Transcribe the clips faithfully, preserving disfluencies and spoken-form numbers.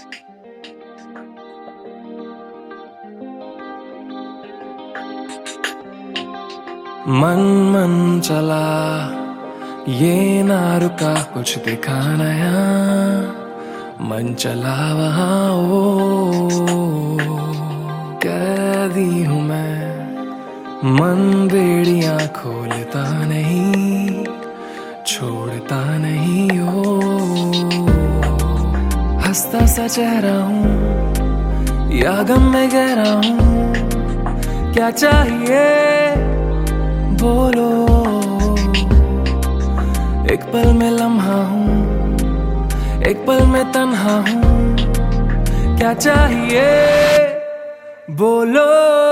मन मन चला ये ना रुका, कुछ दिखा नया। मन चला वहाँ ओ, कैदी हूँ मैं। मन बेड़ियाँ खोलता नहीं, छोड़ता नहीं ओ। हंसता सा चेहरा हूँ या गम में गहरा हूँ, क्या चाहिए बोलो। एक पल में लम्हा हूँ, एक पल में तन्हा हूँ, क्या चाहिए बोलो।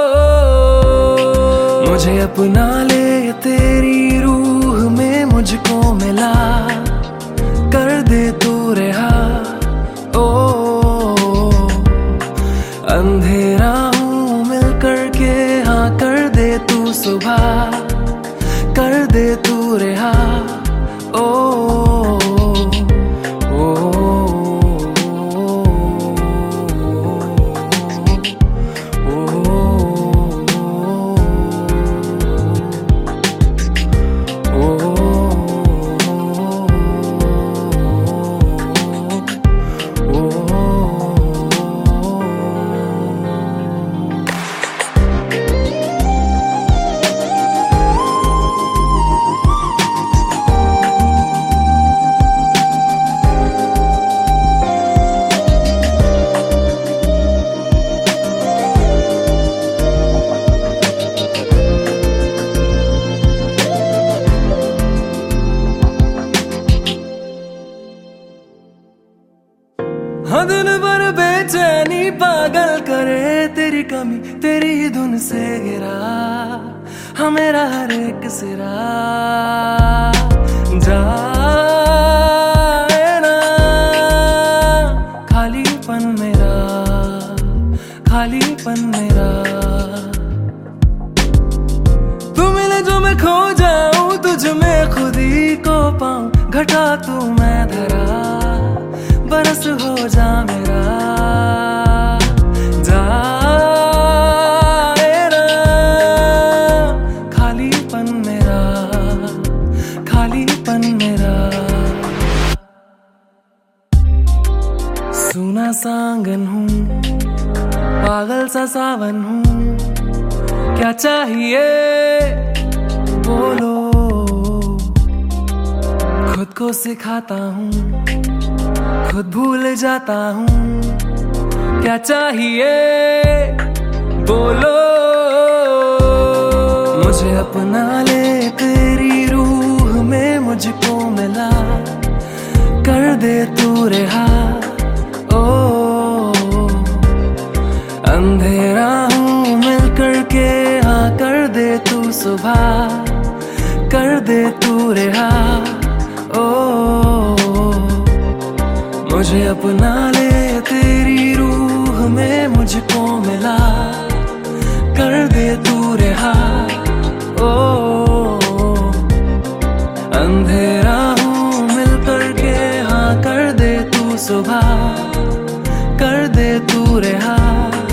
मुझे अपना ले तेरी रूह में मुझको मिला, कर दे तू रिहा ओ। अंधेरा हूँ मिल कर के, हाँ कर दे तू सुबह, कर दे तू रिहा ओ। हाँ दिन भर बेचैनी पागल करे, तेरी कमी तेरी ही धुन से गिरा, हाँ मेरा हर एक सिरा। जाए ना खालीपन मेरा, खालीपन मेरा। तू मिले जो मैं खो जाऊं, तुझ में खुद ही को पाऊं। घटा तू मैं धरा, बरस हो जा मेरा। जाए ना खालीपन मेरा, खालीपन मेरा। सूना सांगन हूँ, पागल सा सावन हूँ, क्या चाहिए बोलो। खुद को सिखाता हूँ, खुद भूल जाता हूँ, क्या चाहिए बोलो। मुझे अपना ले तेरी रूह में मुझको मिला, कर दे तू रिहा ओ। अंधेरा हूँ मिल कर के, हाँ कर दे तू सुबह, कर दे तू रिहा ओ। मुझे अपना ले तेरी रूह में मुझको मिला, कर दे तू रिहा ओ। अंधेरा हूँ मिल कर के, हाँ कर दे तू सुबह, कर दे तू रिहा।